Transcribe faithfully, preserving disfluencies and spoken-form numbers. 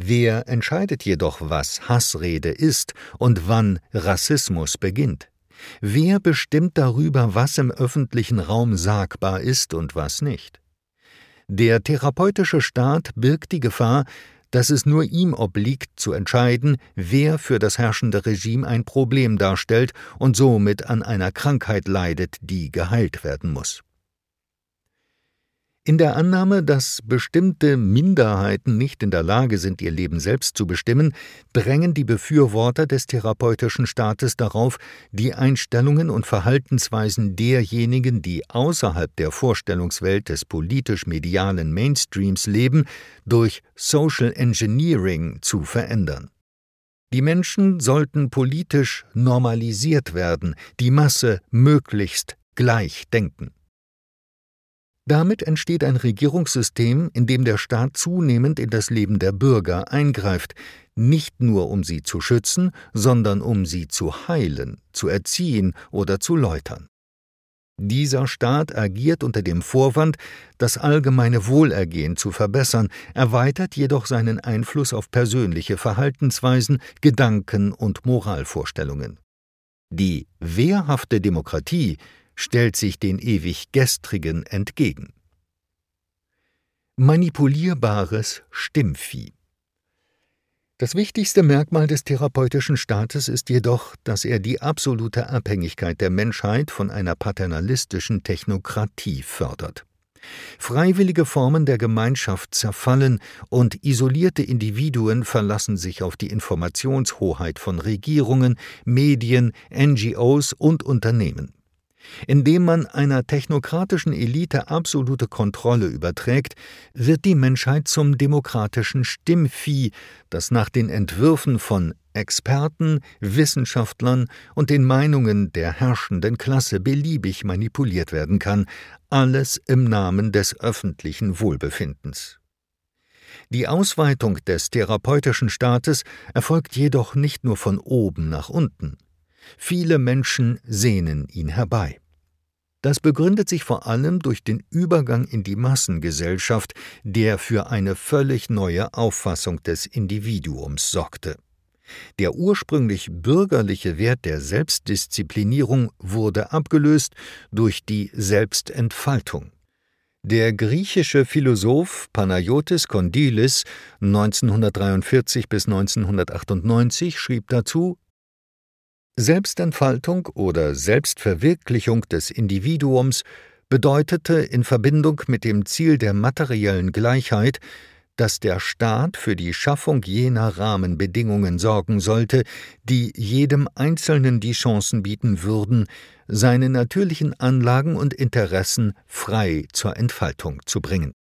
Wer entscheidet jedoch, was Hassrede ist und wann Rassismus beginnt? Wer bestimmt darüber, was im öffentlichen Raum sagbar ist und was nicht? Der therapeutische Staat birgt die Gefahr, dass es nur ihm obliegt, zu entscheiden, wer für das herrschende Regime ein Problem darstellt und somit an einer Krankheit leidet, die geheilt werden muss. In der Annahme, dass bestimmte Minderheiten nicht in der Lage sind, ihr Leben selbst zu bestimmen, drängen die Befürworter des therapeutischen Staates darauf, die Einstellungen und Verhaltensweisen derjenigen, die außerhalb der Vorstellungswelt des politisch-medialen Mainstreams leben, durch Social Engineering zu verändern. Die Menschen sollten politisch normalisiert werden, die Masse möglichst gleich denken. Damit entsteht ein Regierungssystem, in dem der Staat zunehmend in das Leben der Bürger eingreift, nicht nur um sie zu schützen, sondern um sie zu heilen, zu erziehen oder zu läutern. Dieser Staat agiert unter dem Vorwand, das allgemeine Wohlergehen zu verbessern, erweitert jedoch seinen Einfluss auf persönliche Verhaltensweisen, Gedanken und Moralvorstellungen. Die wehrhafte Demokratie stellt sich den ewig Gestrigen entgegen. Manipulierbares Stimmvieh. Das wichtigste Merkmal des therapeutischen Staates ist jedoch, dass er die absolute Abhängigkeit der Menschheit von einer paternalistischen Technokratie fördert. Freiwillige Formen der Gemeinschaft zerfallen und isolierte Individuen verlassen sich auf die Informationshoheit von Regierungen, Medien, N G Os und Unternehmen. Indem man einer technokratischen Elite absolute Kontrolle überträgt, wird die Menschheit zum demokratischen Stimmvieh, das nach den Entwürfen von Experten, Wissenschaftlern und den Meinungen der herrschenden Klasse beliebig manipuliert werden kann, alles im Namen des öffentlichen Wohlbefindens. Die Ausweitung des therapeutischen Staates erfolgt jedoch nicht nur von oben nach unten. Viele Menschen sehnen ihn herbei. Das begründet sich vor allem durch den Übergang in die Massengesellschaft, der für eine völlig neue Auffassung des Individuums sorgte. Der ursprünglich bürgerliche Wert der Selbstdisziplinierung wurde abgelöst durch die Selbstentfaltung. Der griechische Philosoph Panayotis Kondylis neunzehnhundertdreiundvierzig bis neunzehnhundertachtundneunzig schrieb dazu: Selbstentfaltung oder Selbstverwirklichung des Individuums bedeutete in Verbindung mit dem Ziel der materiellen Gleichheit, dass der Staat für die Schaffung jener Rahmenbedingungen sorgen sollte, die jedem Einzelnen die Chancen bieten würden, seine natürlichen Anlagen und Interessen frei zur Entfaltung zu bringen.